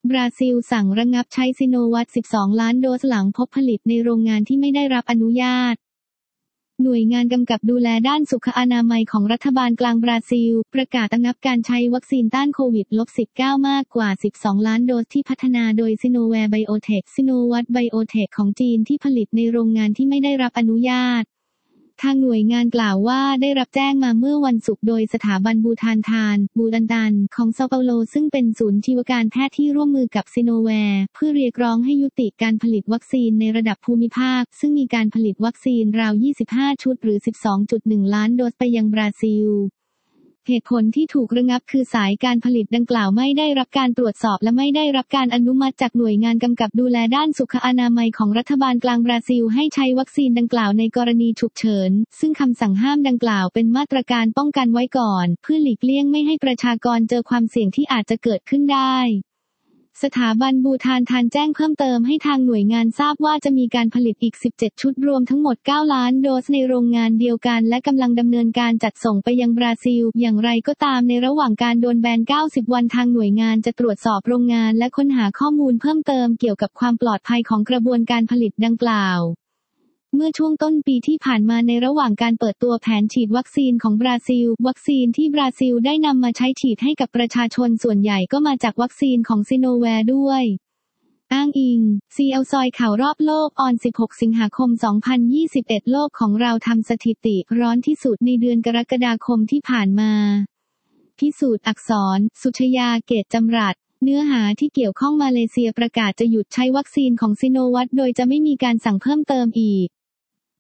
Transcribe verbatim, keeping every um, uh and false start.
บราซิลสั่งระงับใช้ซิโนวัคสิบสองล้านโดสหลังพบผลิตในโรงงานที่ไม่ได้รับอนุญาตหน่วยงานกำกับดูแลด้านสุขอนามัยของรัฐบาลกลางบราซิลประกาศระงับการใช้วัคซีนต้านโควิด สิบเก้า มากกว่าสิบสองล้านโดสที่พัฒนาโดยซิโนแวคไบโอเทคซิโนวัคไบโอเทคของจีนที่ผลิตในโรงงานที่ไม่ได้รับอนุญาตทางหน่วยงานกล่าวว่าได้รับแจ้งมาเมื่อวันศุกร์โดยสถาบันบูทานทานบูดันตันของเซาเปาโลซึ่งเป็นศูนย์ชีวการแพทย์ที่ร่วมมือกับซิโนแวคเพื่อเรียกร้องให้ยุติการผลิตวัคซีนในระดับภูมิภาคซึ่งมีการผลิตวัคซีนราวยี่สิบห้าชุดหรือ สิบสองจุดหนึ่ง ล้านโดสไปยังบราซิลเหตุผลที่ถูกระงับคือสายการผลิตดังกล่าวไม่ได้รับการตรวจสอบและไม่ได้รับการอนุมัติจากหน่วยงานกำกับดูแลด้านสุขอนามัยของรัฐบาลกลางบราซิลให้ใช้วัคซีนดังกล่าวในกรณีฉุกเฉินซึ่งคำสั่งห้ามดังกล่าวเป็นมาตรการป้องกันไว้ก่อนเพื่อหลีกเลี่ยงไม่ให้ประชากรเจอความเสี่ยงที่อาจจะเกิดขึ้นได้สถาบันบูทานทานแจ้งเพิ่มเติมให้ทางหน่วยงานทราบว่าจะมีการผลิตอีกสิบเจ็ดชุดรวมทั้งหมดเก้าล้านโดสในโรงงานเดียวกันและกำลังดำเนินการจัดส่งไปยังบราซิลอย่างไรก็ตามในระหว่างการโดนแบนเก้าสิบวันทางหน่วยงานจะตรวจสอบโรงงานและค้นหาข้อมูลเพิ่มเติมเกี่ยวกับความปลอดภัยของกระบวนการผลิตดังกล่าวเมื่อช่วงต้นปีที่ผ่านมาในระหว่างการเปิดตัวแผนฉีดวัคซีนของบราซิลวัคซีนที่บราซิลได้นำมาใช้ฉีดให้กับประชาชนส่วนใหญ่ก็มาจากวัคซีนของซิโนแวคด้วยอ้างอิง ซี แอล ซอยข่าวรอบโลกออนสิบหกสิงหาคมสองพันยี่สิบเอ็ดโลกของเราทำสถิติร้อนที่สุดในเดือนกรกฎาคมที่ผ่านมาพิสูจน์อักษรสุชยาเกตจำรัดเนื้อหาที่เกี่ยวข้องมาเลเซียประกาศจะหยุดใช้วัคซีนของซิโนวัคโดยจะไม่มีการสั่งเพิ่มเติมอีก